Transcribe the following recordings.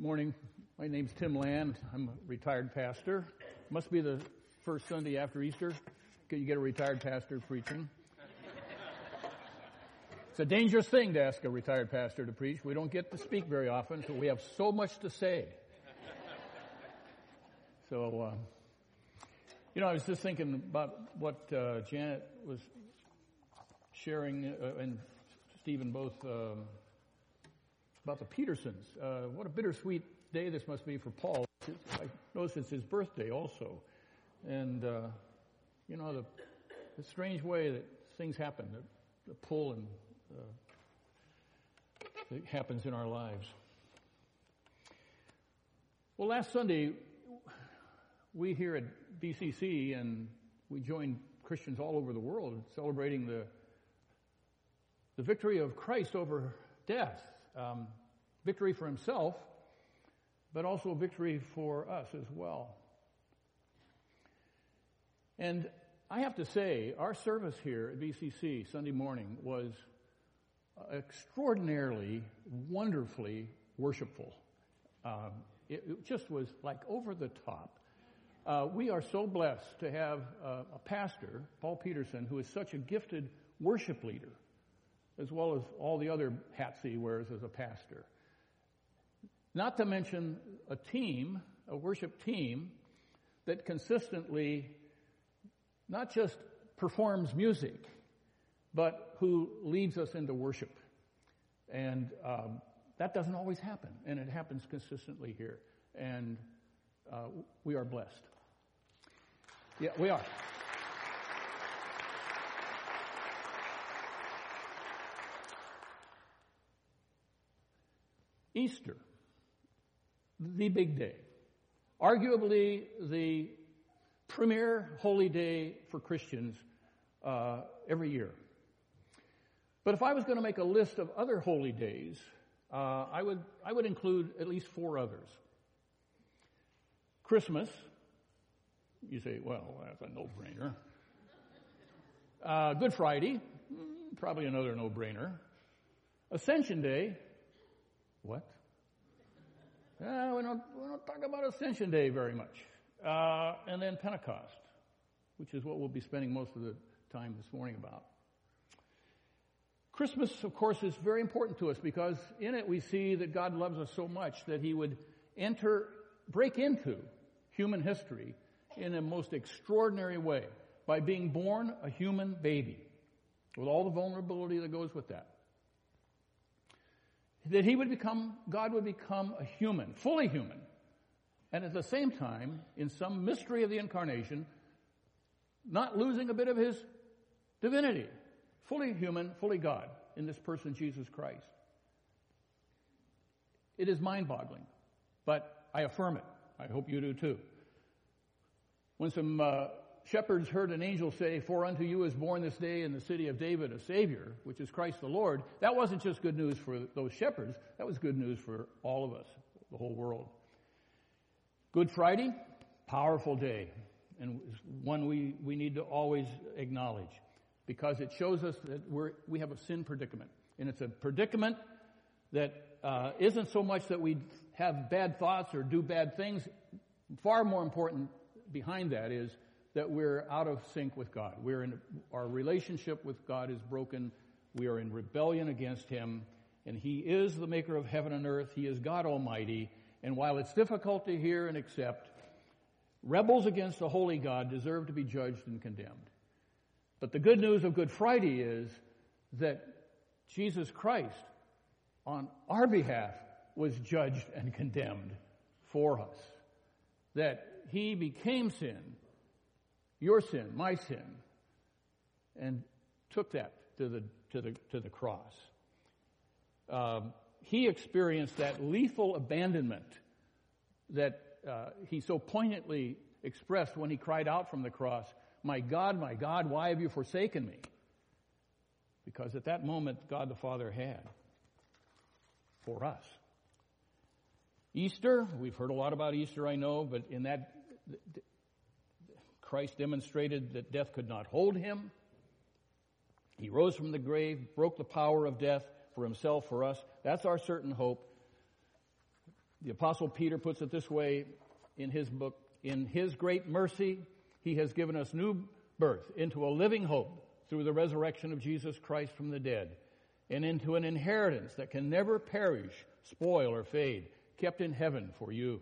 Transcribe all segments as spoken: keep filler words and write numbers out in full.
Morning. My name's Tim Land. I'm a retired pastor. Must be the first Sunday after Easter. Can you get a retired pastor preaching? It's a dangerous thing to ask a retired pastor to preach. We don't get to speak very often, so we have so much to say. So, uh, you know, I was just thinking about what uh, Janet was sharing, uh, and Stephen both, uh, about the Petersons. Uh, what a bittersweet day this must be for Paul. I notice it's his birthday also. And, uh, you know, the, the strange way that things happen, the, the pull and uh, that happens in our lives. Well, last Sunday, we here at B C C, and we joined Christians all over the world celebrating the the victory of Christ over death. Um, victory for himself, but also victory for us as well. And I have to say, our service here at B C C Sunday morning was extraordinarily, wonderfully worshipful. Um, it, it just was like over the top. Uh, we are so blessed to have uh, a pastor, Paul Peterson, who is such a gifted worship leader, as well as all the other hats he wears as a pastor. Not to mention a team, a worship team, that consistently not just performs music, but who leads us into worship. And um, that doesn't always happen, and it happens consistently here. And uh, we are blessed. Yeah, we are. Easter, the big day, arguably the premier holy day for Christians uh, every year. But if I was going to make a list of other holy days, uh, I would I would include at least four others. Christmas, you say, well, that's a no-brainer. Uh, Good Friday, probably another no-brainer. Ascension Day. What? Uh, we don't we don't talk about Ascension Day very much. Uh, and then Pentecost, which is what we'll be spending most of the time this morning about. Christmas, of course, is very important to us because in it we see that God loves us so much that He would enter, break into human history in a most extraordinary way by being born a human baby with all the vulnerability that goes with that. That he would become, God would become a human, fully human. And at the same time, in some mystery of the incarnation, not losing a bit of his divinity. Fully human, fully God in this person, Jesus Christ. It is mind-boggling, but I affirm it. I hope you do too. When some uh, shepherds heard an angel say, "For unto you is born this day in the city of David a Savior, which is Christ the Lord," that wasn't just good news for those shepherds. That was good news for all of us, the whole world. Good Friday, powerful day, and one we, we need to always acknowledge because it shows us that we're, we have a sin predicament. And it's a predicament that uh, isn't so much that we have bad thoughts or do bad things. Far more important behind that is that we're out of sync with God. We're in, our relationship with God is broken. We are in rebellion against Him. And He is the maker of heaven and earth. He is God Almighty. And while it's difficult to hear and accept, rebels against the holy God deserve to be judged and condemned. But the good news of Good Friday is that Jesus Christ, on our behalf, was judged and condemned for us. That He became sin, your sin, my sin, and took that to the to the to the cross. Um, he experienced that lethal abandonment that uh, he so poignantly expressed when he cried out from the cross, "My God, my God, why have you forsaken me?" Because at that moment, God the Father had for us. Easter, we've heard a lot about Easter, I know, but in that Christ demonstrated that death could not hold Him. He rose from the grave, broke the power of death for Himself, for us. That's our certain hope. The Apostle Peter puts it this way in his book, in his great mercy, he has given us new birth into a living hope through the resurrection of Jesus Christ from the dead, and into an inheritance that can never perish, spoil, or fade, kept in heaven for you.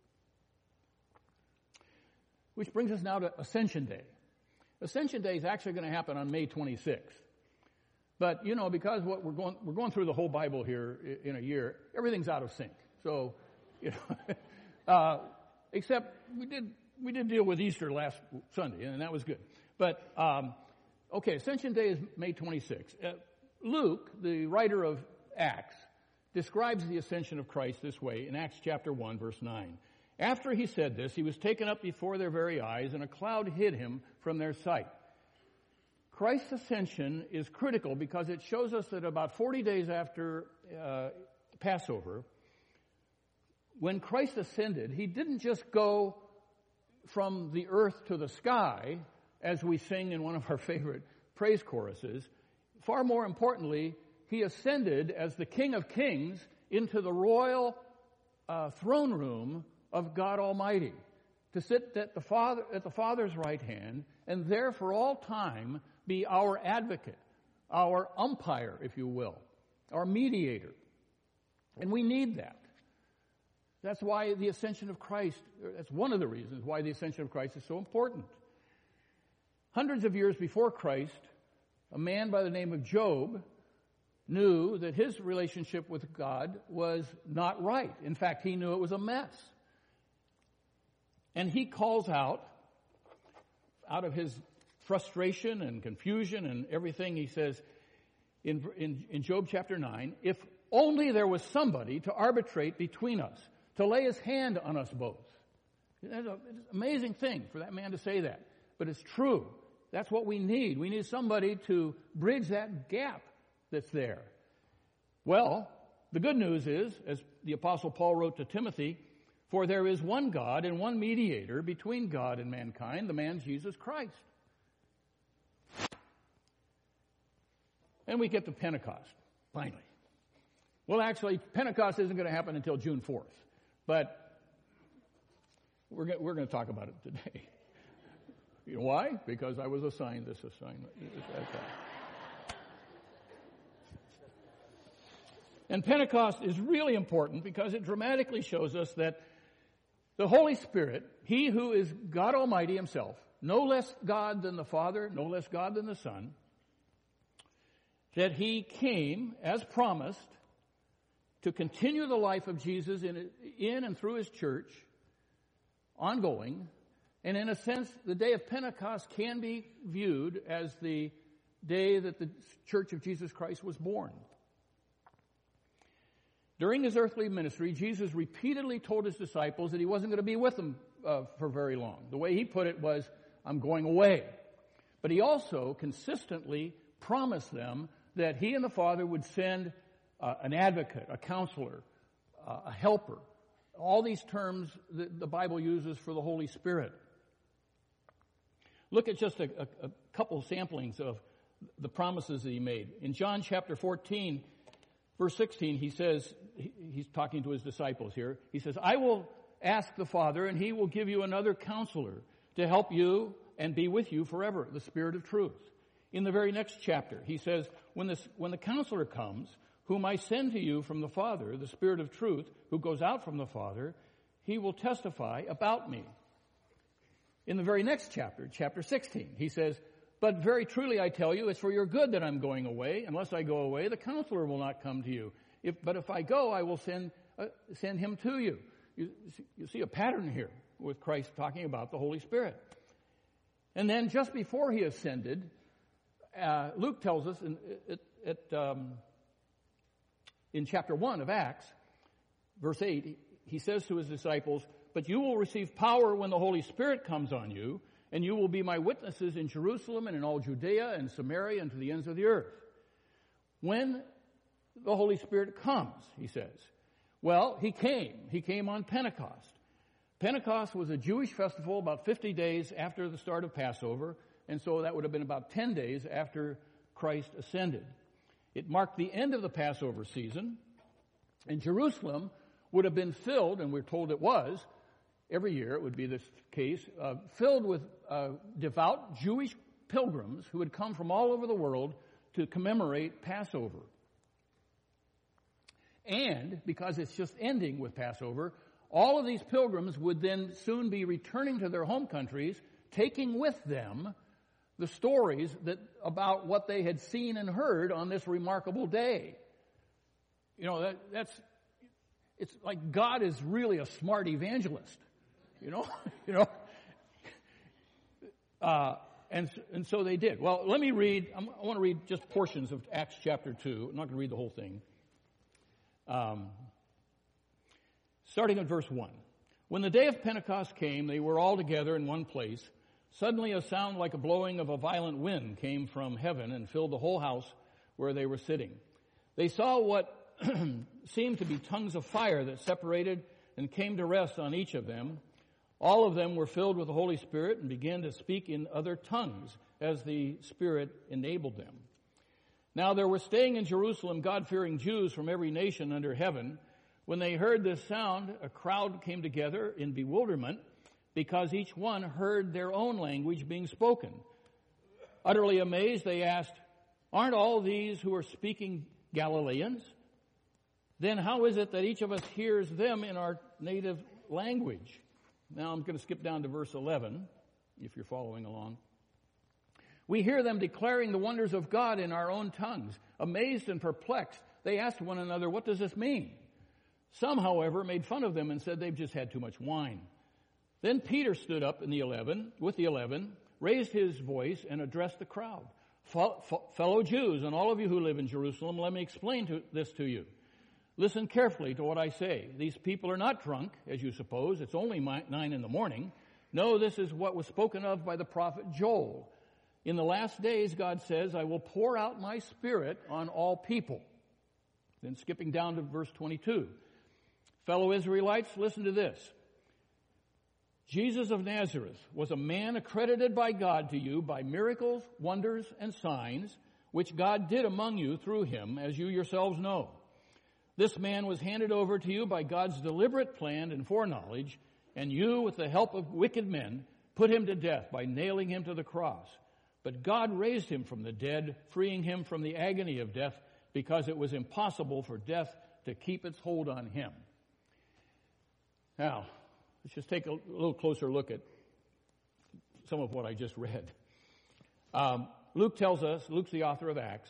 Which brings us now to Ascension Day. Ascension Day is actually going to happen on May twenty-sixth. But, you know, because what we're going, we're going through the whole Bible here in a year, everything's out of sync. So, you know, uh, except we did, we did deal with Easter last Sunday, and that was good. But, um, okay, Ascension Day is May twenty-sixth. Uh, Luke, the writer of Acts, describes the ascension of Christ this way in Acts chapter one, verse nine. After he said this, he was taken up before their very eyes, and a cloud hid him from their sight. Christ's ascension is critical because it shows us that about forty days after uh, Passover, when Christ ascended, he didn't just go from the earth to the sky, as we sing in one of our favorite praise choruses. Far more importantly, he ascended as the King of Kings into the royal uh, throne room of God Almighty, to sit at the Father, at the Father's right hand, and there for all time be our advocate, our umpire, if you will, our mediator. And we need that. That's why the ascension of Christ, that's one of the reasons why the ascension of Christ is so important. Hundreds of years before Christ, a man by the name of Job knew that his relationship with God was not right. In fact, he knew it was a mess. And he calls out, out of his frustration and confusion and everything, he says in, in, in Job chapter nine, if only there was somebody to arbitrate between us, to lay his hand on us both. It's an amazing thing for that man to say that, but it's true. That's what we need. We need somebody to bridge that gap that's there. Well, the good news is, as the Apostle Paul wrote to Timothy, for there is one God and one mediator between God and mankind, the man Jesus Christ. And we get to Pentecost, finally. Well, actually, Pentecost isn't going to happen until June fourth, but we're going, we're going to talk about it today. You know why? Because I was assigned this assignment. And Pentecost is really important because it dramatically shows us that the Holy Spirit, He who is God Almighty Himself, no less God than the Father, no less God than the Son, that He came, as promised, to continue the life of Jesus in, in and through His church, ongoing. And in a sense, the day of Pentecost can be viewed as the day that the Church of Jesus Christ was born. During His earthly ministry, Jesus repeatedly told His disciples that He wasn't going to be with them uh, for very long. The way He put it was, I'm going away. But He also consistently promised them that He and the Father would send uh, an advocate, a counselor, uh, a helper. All these terms that the Bible uses for the Holy Spirit. Look at just a, a, a couple samplings of the promises that He made. In John chapter fourteen, verse sixteen, He says, he, He's talking to His disciples here, He says, I will ask the Father, and He will give you another counselor to help you and be with you forever, the Spirit of truth. In the very next chapter, He says, when, this, when the counselor comes, whom I send to you from the Father, the Spirit of truth, who goes out from the Father, He will testify about me. In the very next chapter, chapter sixteen, He says, but very truly I tell you, it's for your good that I'm going away. Unless I go away, the counselor will not come to you. If, but if I go, I will send, uh, send him to you. you. You see a pattern here with Christ talking about the Holy Spirit. And then just before He ascended, uh, Luke tells us in, it, it, um, in chapter one of Acts, verse eight, He says to His disciples, but you will receive power when the Holy Spirit comes on you, and you will be my witnesses in Jerusalem and in all Judea and Samaria and to the ends of the earth. When the Holy Spirit comes, He says. Well, He came. He came on Pentecost. Pentecost was a Jewish festival about fifty days after the start of Passover, and so that would have been about ten days after Christ ascended. It marked the end of the Passover season, and Jerusalem would have been filled, and we're told it was, every year it would be this case, uh, filled with uh, devout Jewish pilgrims who had come from all over the world to commemorate Passover. And because it's just ending with Passover, all of these pilgrims would then soon be returning to their home countries, taking with them the stories that about what they had seen and heard on this remarkable day. You know, that, that's, it's like God is really a smart evangelist, you know, you know. Uh, and, and so they did. Well, let me read, I'm, I want to read just portions of Acts chapter two. I'm not going to read the whole thing. Um, starting at verse one. When the day of Pentecost came, they were all together in one place. Suddenly a sound like a blowing of a violent wind came from heaven and filled the whole house where they were sitting. They saw what seemed to be tongues of fire that separated and came to rest on each of them. All of them were filled with the Holy Spirit and began to speak in other tongues as the Spirit enabled them. Now there were staying in Jerusalem God-fearing Jews from every nation under heaven. When they heard this sound, a crowd came together in bewilderment, because each one heard their own language being spoken. Utterly amazed, they asked, "Aren't all these who are speaking Galileans? Then how is it that each of us hears them in our native language?" Now I'm going to skip down to verse eleven, if you're following along. "We hear them declaring the wonders of God in our own tongues. Amazed and perplexed, they asked one another, 'What does this mean?' Some, however, made fun of them and said they've just had too much wine. Then Peter stood up in the eleven, with the eleven, raised his voice, and addressed the crowd. 'Fellow Jews, and all of you who live in Jerusalem, let me explain to, this to you. Listen carefully to what I say. These people are not drunk, as you suppose. It's only nine in the morning. No, this is what was spoken of by the prophet Joel. In the last days, God says, I will pour out my Spirit on all people.'" Then skipping down to verse twenty-two. "Fellow Israelites, listen to this. Jesus of Nazareth was a man accredited by God to you by miracles, wonders, and signs, which God did among you through him, as you yourselves know. This man was handed over to you by God's deliberate plan and foreknowledge, and you, with the help of wicked men, put him to death by nailing him to the cross. But God raised him from the dead, freeing him from the agony of death, because it was impossible for death to keep its hold on him." Now, let's just take a little closer look at some of what I just read. Um, Luke tells us, Luke's the author of Acts,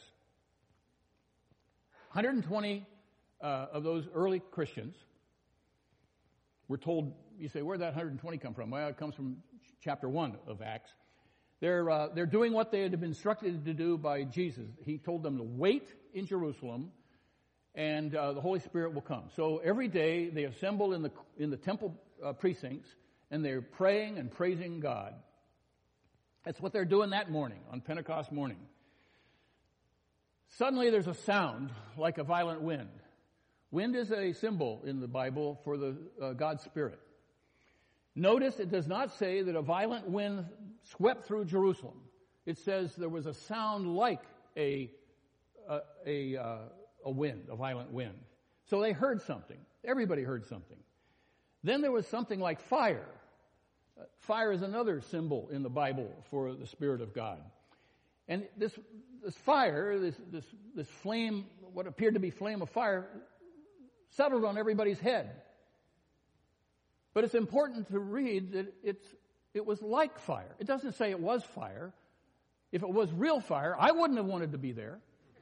one hundred twenty uh, of those early Christians were told, you say, where'd that one hundred twenty come from? Well, it comes from chapter one of Acts. They're, uh, they're doing what they had been instructed to do by Jesus. He told them to wait in Jerusalem, and uh, the Holy Spirit will come. So every day they assemble in the in the temple uh, precincts, and they're praying and praising God. That's what they're doing that morning, on Pentecost morning. Suddenly there's a sound like a violent wind. Wind is a symbol in the Bible for the uh, God's Spirit. Notice it does not say that a violent wind swept through Jerusalem. It says there was a sound like a a a, uh, a wind, a violent wind. So they heard something. Everybody heard something. Then there was something like fire. Uh, fire is another symbol in the Bible for the Spirit of God. And this this fire, this this this flame, what appeared to be flame of fire, settled on everybody's head. But it's important to read that it's it was like fire. It doesn't say it was fire. If it was real fire, I wouldn't have wanted to be there.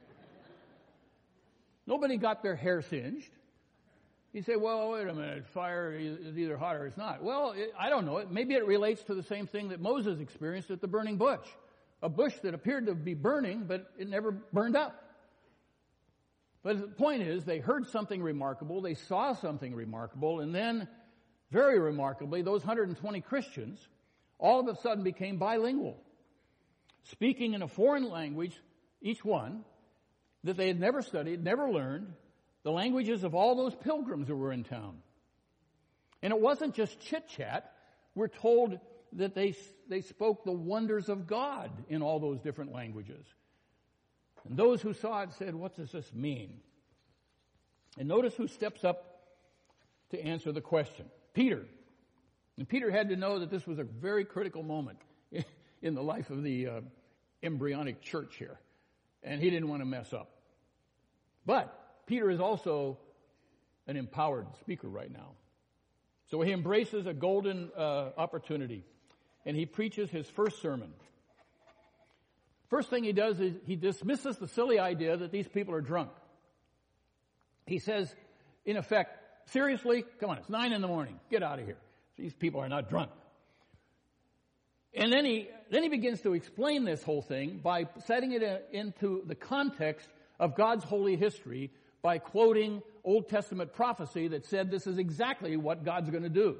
Nobody got their hair singed. You say, well, wait a minute, fire is either hot or it's not. Well, it, I don't know. Maybe it relates to the same thing that Moses experienced at the burning bush. A bush that appeared to be burning, but it never burned up. But the point is, they heard something remarkable, they saw something remarkable, and then, very remarkably, those one hundred twenty Christians all of a sudden became bilingual, speaking in a foreign language, each one, that they had never studied, never learned, the languages of all those pilgrims who were in town. And it wasn't just chit-chat. We're told that they, they spoke the wonders of God in all those different languages. And those who saw it said, what does this mean? And notice who steps up to answer the question. Peter. And Peter had to know that this was a very critical moment in the life of the uh, embryonic church here. And he didn't want to mess up. But Peter is also an empowered speaker right now. So he embraces a golden uh, opportunity. And he preaches his first sermon. First thing he does is he dismisses the silly idea that these people are drunk. He says, in effect, seriously? Come on, it's nine in the morning. Get out of here. These people are not drunk. And then he then he begins to explain this whole thing by setting it in, into the context of God's holy history by quoting Old Testament prophecy that said this is exactly what God's going to do.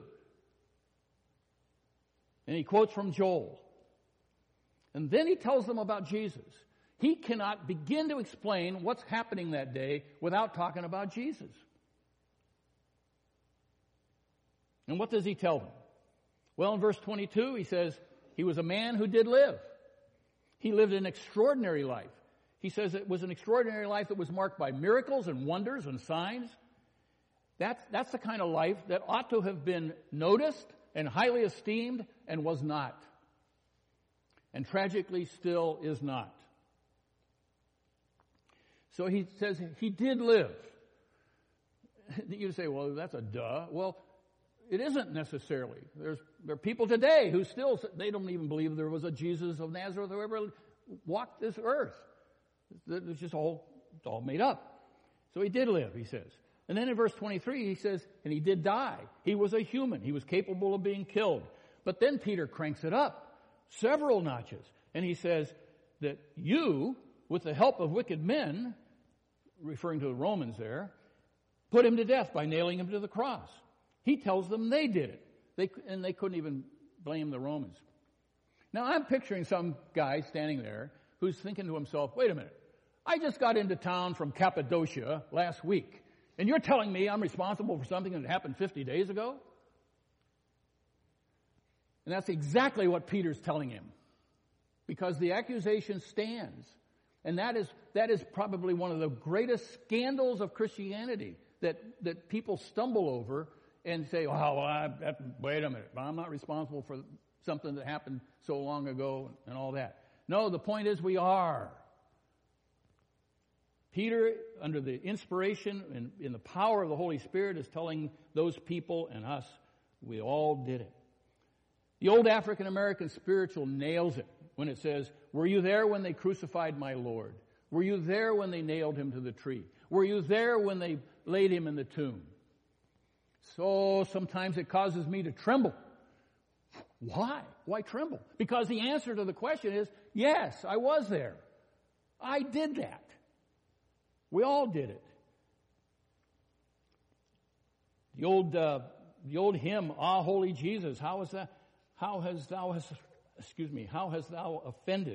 And he quotes from Joel. And then he tells them about Jesus. He cannot begin to explain what's happening that day without talking about Jesus. And what does he tell them? Well, in verse twenty-two, he says, he was a man who did live. He lived an extraordinary life. He says it was an extraordinary life that was marked by miracles and wonders and signs. That's, that's the kind of life that ought to have been noticed and highly esteemed and was not. And tragically still is not. So he says he did live. You say, well, that's a duh. Well, it isn't necessarily. There's, there are people today who still, they don't even believe there was a Jesus of Nazareth who ever walked this earth. It's just all, it's all made up. So he did live, he says. And then in verse twenty-three, he says, and he did die. He was a human. He was capable of being killed. But then Peter cranks it up several notches. And he says that you, with the help of wicked men, referring to the Romans there, put him to death by nailing him to the cross. He tells them they did it. They, and they couldn't even blame the Romans. Now I'm picturing some guy standing there who's thinking to himself, wait a minute, I just got into town from Cappadocia last week, and you're telling me I'm responsible for something that happened fifty days ago? And that's exactly what Peter's telling him. Because the accusation stands. And that is, that is probably one of the greatest scandals of Christianity that, that people stumble over and say, oh, well, I, that, wait a minute, I'm not responsible for something that happened so long ago and all that. No, the point is we are. Peter, under the inspiration and in the power of the Holy Spirit, is telling those people and us, we all did it. The old African-American spiritual nails it when it says, were you there when they crucified my Lord? Were you there when they nailed him to the tree? Were you there when they laid him in the tomb? So sometimes it causes me to tremble. Why? Why tremble? Because the answer to the question is, yes, I was there. I did that. We all did it. The old, uh, the old hymn, Ah, Holy Jesus, how is that? How has thou, has, excuse me, how hast thou offended?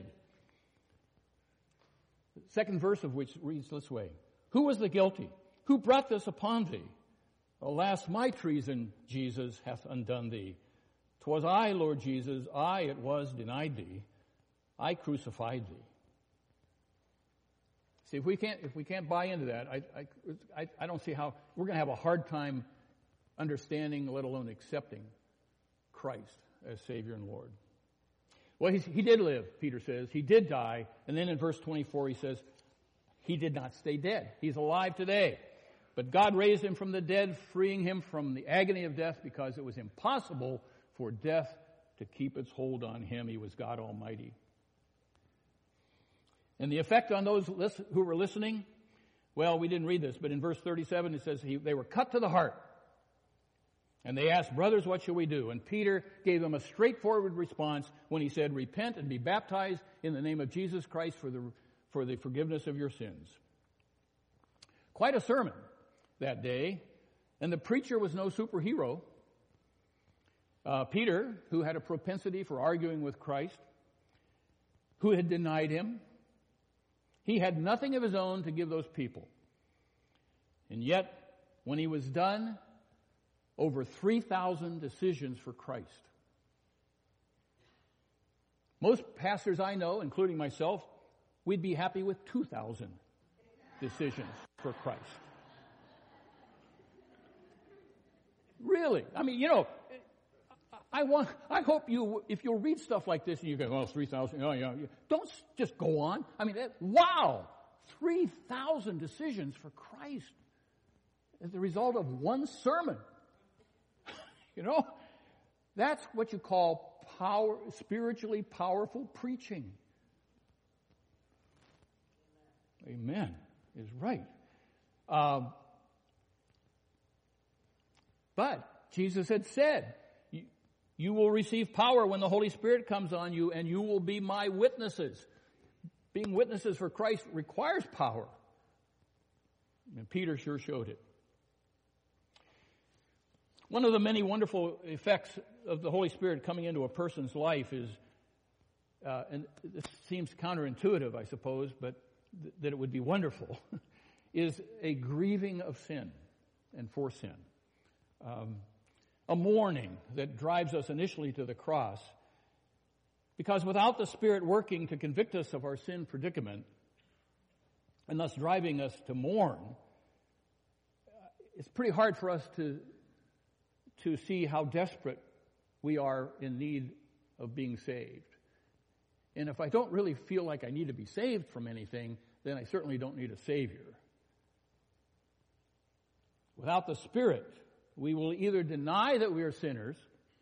The second verse of which reads this way. Who was the guilty? Who brought this upon thee? Alas, my treason, Jesus, hath undone thee. 'Twas I, Lord Jesus, I it was denied thee. I crucified thee. See, if we can't, if we can't buy into that, I, I, I don't see how we're going to have a hard time understanding, let alone accepting Christ as Savior and Lord. Well, he, he did live, Peter says. He did die. And then in verse twenty-four, he says, he did not stay dead. He's alive today. But God raised him from the dead, freeing him from the agony of death because it was impossible for death to keep its hold on him. He was God Almighty. And the effect on those who were listening, well, we didn't read this, but in verse thirty-seven it says he, they were cut to the heart. And they asked, brothers, what shall we do? And Peter gave them a straightforward response when he said, repent and be baptized in the name of Jesus Christ for the, for the forgiveness of your sins. Quite a sermon that day. And the preacher was no superhero. Uh, Peter, who had a propensity for arguing with Christ, who had denied him, he had nothing of his own to give those people. And yet, when he was done, over three thousand decisions for Christ. Most pastors I know, including myself, we'd be happy with two thousand decisions for Christ. Really. I mean, you know, I want, I hope you, if you'll read stuff like this and you go, well, three thousand, oh, yeah, yeah. Don't just go on. I mean, that, wow, three thousand decisions for Christ as the result of one sermon. You know, that's what you call power, spiritually powerful preaching. Amen is right. Um, but Jesus had said, you, you will receive power when the Holy Spirit comes on you, and you will be my witnesses. Being witnesses for Christ requires power. And Peter sure showed it. One of the many wonderful effects of the Holy Spirit coming into a person's life is, uh, and this seems counterintuitive, I suppose, but th- that it would be wonderful, is a grieving of sin and for sin. Um, a mourning that drives us initially to the cross. Because without the Spirit working to convict us of our sin predicament, and thus driving us to mourn, it's pretty hard for us to to see how desperate we are in need of being saved. And if I don't really feel like I need to be saved from anything, then I certainly don't need a Savior. Without the Spirit, we will either deny that we are sinners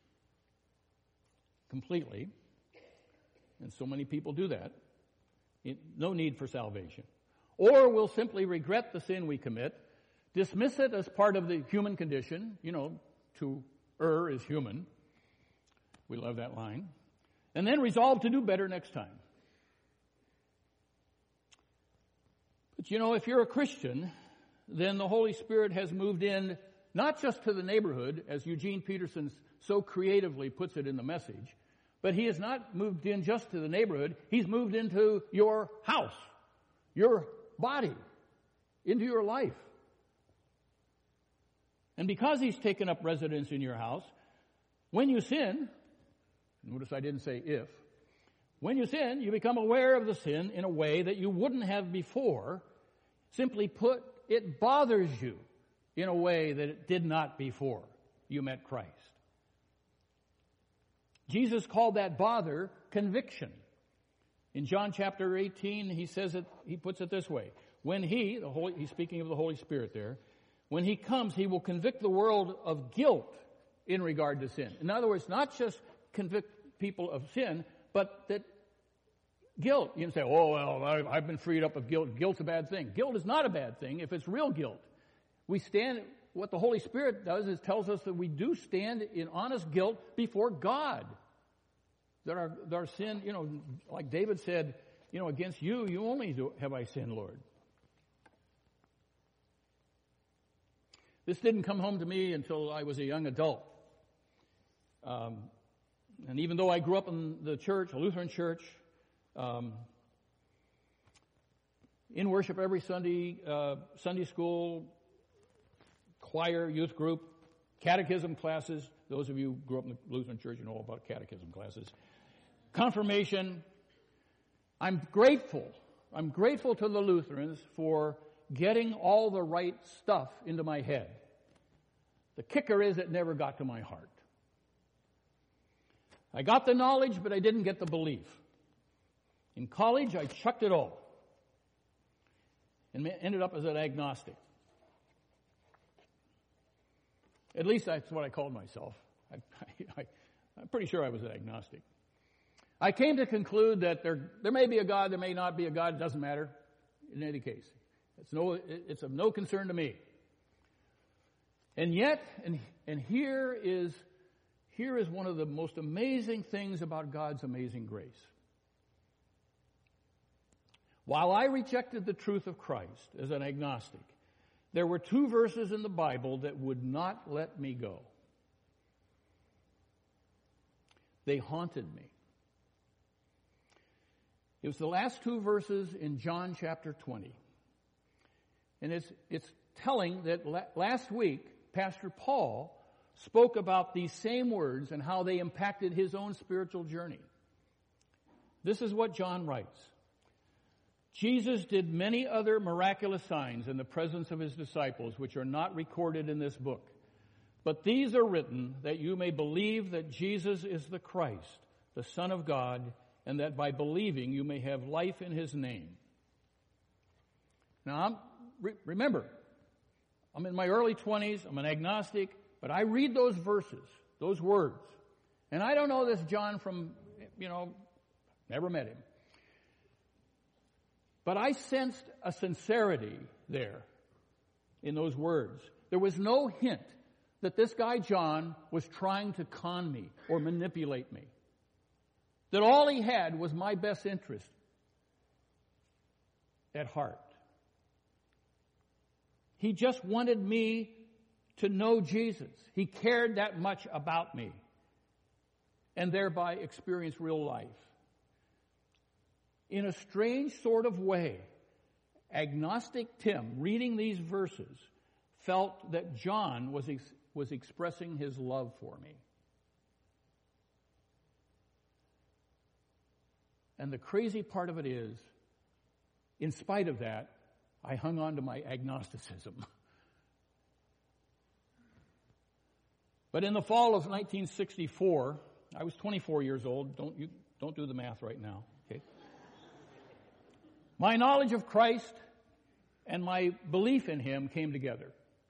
completely, and so many people do that, no need for salvation, or we'll simply regret the sin we commit, dismiss it as part of the human condition. You know, to err is human. We love that line. And then resolve to do better next time. But you know, if you're a Christian, then the Holy Spirit has moved in not just to the neighborhood, as Eugene Peterson so creatively puts it in the message, but he has not moved in just to the neighborhood. He's moved into your house, your body, into your life. And because he's taken up residence in your house, when you sin, notice I didn't say if, when you sin, you become aware of the sin in a way that you wouldn't have before. Simply put, it bothers you in a way that it did not before you met Christ. Jesus called that bother conviction. In John chapter eighteen, he says it, he puts it this way. When he, the Holy, he's speaking of the Holy Spirit there, when he comes, he will convict the world of guilt in regard to sin. In other words, not just convict people of sin, but that guilt. You can say, oh, well, I've been freed up of guilt. Guilt's a bad thing. Guilt is not a bad thing if it's real guilt. We stand, what the Holy Spirit does is tells us that we do stand in honest guilt before God. That our, that our sin, you know, like David said, you know, against you, you only do, have I sinned, Lord. This didn't come home to me until I was a young adult. Um, and even though I grew up in the church, a Lutheran church, um, in worship every Sunday, uh, Sunday school, choir, youth group, catechism classes. Those of you who grew up in the Lutheran church, you know all about catechism classes. Confirmation. I'm grateful. I'm grateful to the Lutherans for getting all the right stuff into my head. The kicker is it never got to my heart. I got the knowledge, but I didn't get the belief. In college, I chucked it all and ended up as an agnostic. At least that's what I called myself. I, I, I'm pretty sure I was an agnostic. I came to conclude that there, there may be a God, there may not be a God, it doesn't matter in any case. It's no, it's of no concern to me. And yet, and, and here is, here is one of the most amazing things about God's amazing grace. While I rejected the truth of Christ as an agnostic, there were two verses in the Bible that would not let me go. They haunted me. It was the last two verses in John chapter twenty. And it's, it's telling that la- last week, Pastor Paul spoke about these same words and how they impacted his own spiritual journey. This is what John writes. Jesus did many other miraculous signs in the presence of his disciples, which are not recorded in this book. But these are written that you may believe that Jesus is the Christ, the Son of God, and that by believing you may have life in his name. Now, I'm, re- remember, I'm in my early twenties, I'm an agnostic, but I read those verses, those words, and I don't know this John from, you know, never met him. But I sensed a sincerity there in those words. There was no hint that this guy John was trying to con me or manipulate me. That all he had was my best interest at heart. He just wanted me to know Jesus. He cared that much about me and thereby experience real life. In a strange sort of way, agnostic Tim, reading these verses, felt that John was ex- was expressing his love for me. And the crazy part of it is, in spite of that, I hung on to my agnosticism. But in the fall of nineteen sixty-four, I was twenty-four years old. Don't you don't do the math right now, okay? My knowledge of Christ and my belief in him came together.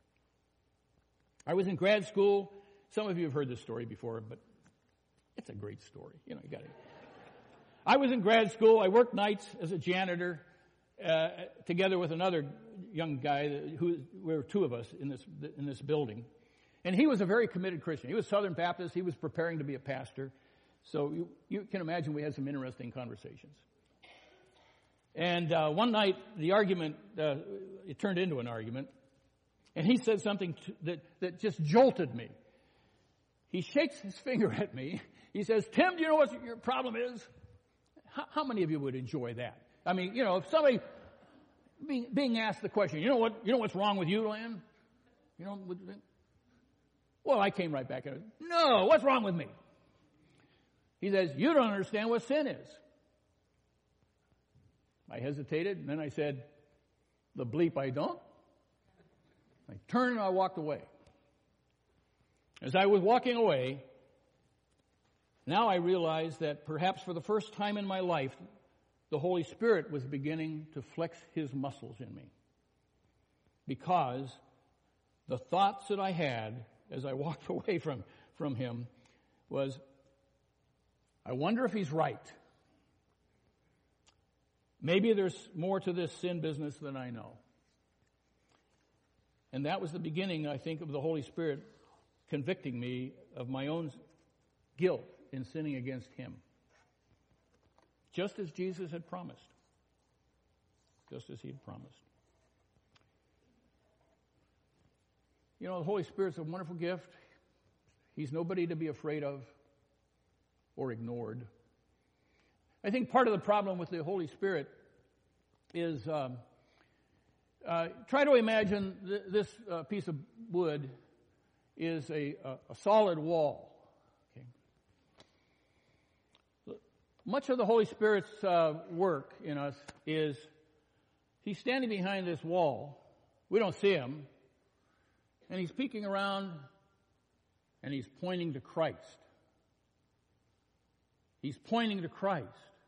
I was in grad school. Some of you have heard this story before, but it's a great story. You know, you got it. I was in grad school. I worked nights as a janitor uh, together with another young guy who we were two of us in this in this building. And he was a very committed Christian. He was Southern Baptist. He was preparing to be a pastor. So you, you can imagine we had some interesting conversations. And uh, one night, the argument, uh, it turned into an argument. And he said something to, that, that just jolted me. He shakes his finger at me. He says, Tim, do you know what your problem is? How, how many of you would enjoy that? I mean, you know, if somebody being, being asked the question, you know what, you know what's wrong with you, Lan? You know, well, I came right back at it. No, what's wrong with me? He says, you don't understand what sin is. I hesitated, and then I said, the bleep I don't. I turned and I walked away. As I was walking away, now I realized that perhaps for the first time in my life, the Holy Spirit was beginning to flex his muscles in me. Because the thoughts that I had as I walked away from, from him was, I wonder if he's right. Maybe there's more to this sin business than I know. And that was the beginning, I think, of the Holy Spirit convicting me of my own guilt in sinning against him. Just as Jesus had promised. Just as he had promised. You know, the Holy Spirit's a wonderful gift. He's nobody to be afraid of or ignored. I think part of the problem with the Holy Spirit is, um, uh, try to imagine th- this uh, piece of wood is a, a, a solid wall. Okay. Much of the Holy Spirit's uh, work in us is he's standing behind this wall. We don't see him. And he's peeking around and he's pointing to Christ. He's pointing to Christ.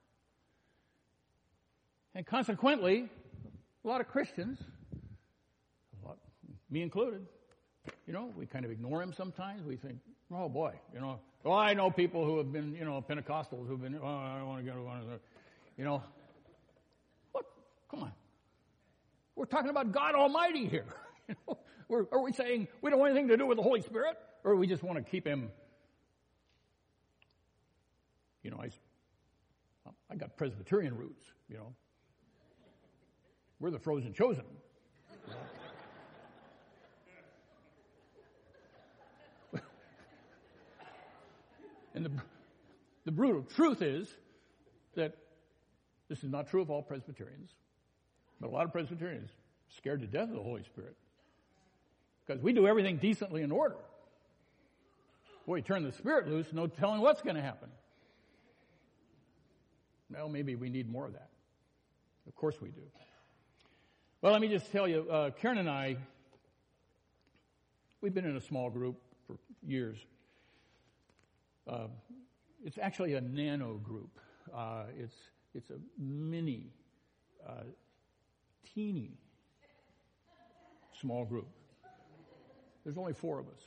And consequently, a lot of Christians, a lot, me included, you know, we kind of ignore him sometimes. We think, oh boy, you know, well, I know people who have been, you know, Pentecostals who've been, oh, I don't want to go to one of the, you know. What? Come on. We're talking about God Almighty here. You know, we're, are we saying we don't want anything to do with the Holy Spirit? Or we just want to keep him, you know, I, I got Presbyterian roots, you know. We're the frozen chosen. You know? And the, the brutal truth is that this is not true of all Presbyterians, but a lot of Presbyterians are scared to death of the Holy Spirit because we do everything decently in order. Boy, you turn the Spirit loose, no telling what's going to happen. Well, maybe we need more of that. Of course we do. Well, let me just tell you, uh, Karen and I, we've been in a small group for years. Uh, it's actually a nano group. Uh, it's it's a mini, uh, teeny, small group. There's only four of us.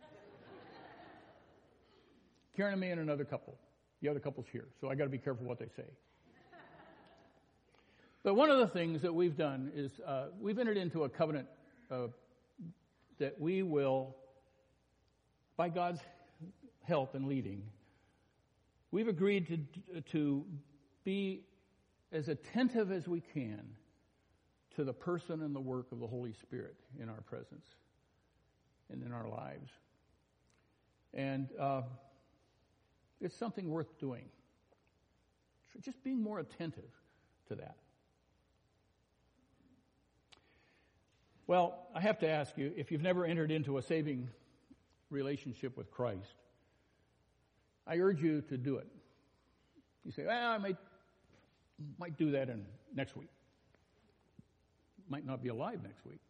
Karen and me and another couple. The other couple's here, so I got to be careful what they say. But one of the things that we've done is uh, we've entered into a covenant uh, that we will, by God's help and leading, we've agreed to to be as attentive as we can to the person and the work of the Holy Spirit in our presence and in our lives. And uh, it's something worth doing. Just being more attentive to that. Well, I have to ask you, if you've never entered into a saving relationship with Christ, I urge you to do it. You say, well, I might, might do that in next week. Might not be alive next week.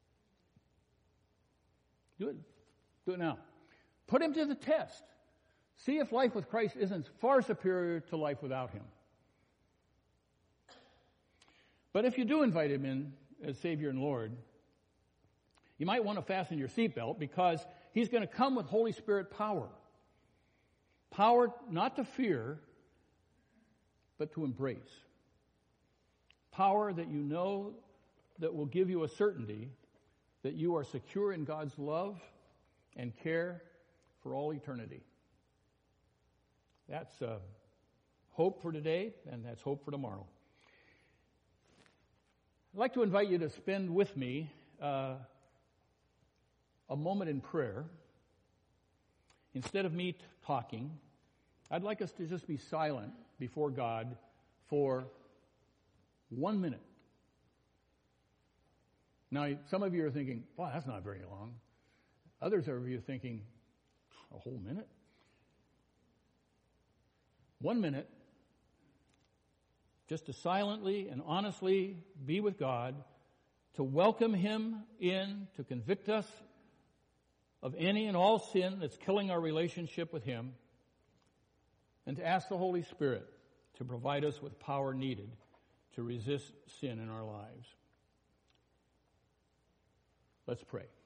Do it. Do it now. Put him to the test. See if life with Christ isn't far superior to life without him. But if you do invite him in as Savior and Lord, you might want to fasten your seatbelt, because he's going to come with Holy Spirit power. Power not to fear, but to embrace. Power that you know that will give you a certainty that you are secure in God's love and care for all eternity. That's uh, hope for today, and that's hope for tomorrow. I'd like to invite you to spend with me uh, a moment in prayer. Instead of me t- talking, I'd like us to just be silent before God for one minute. Now, some of you are thinking, wow, that's not very long. Others of you are thinking, a whole minute? One minute, just to silently and honestly be with God, to welcome him in, to convict us of any and all sin that's killing our relationship with him, and to ask the Holy Spirit to provide us with power needed to resist sin in our lives. Let's pray.